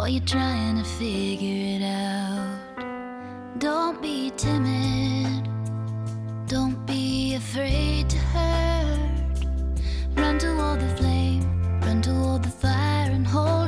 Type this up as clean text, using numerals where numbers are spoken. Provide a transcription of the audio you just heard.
while you're trying to figure it out. Don't be timid, don't be afraid to hurt. Run toward the flame, run toward the fire and hold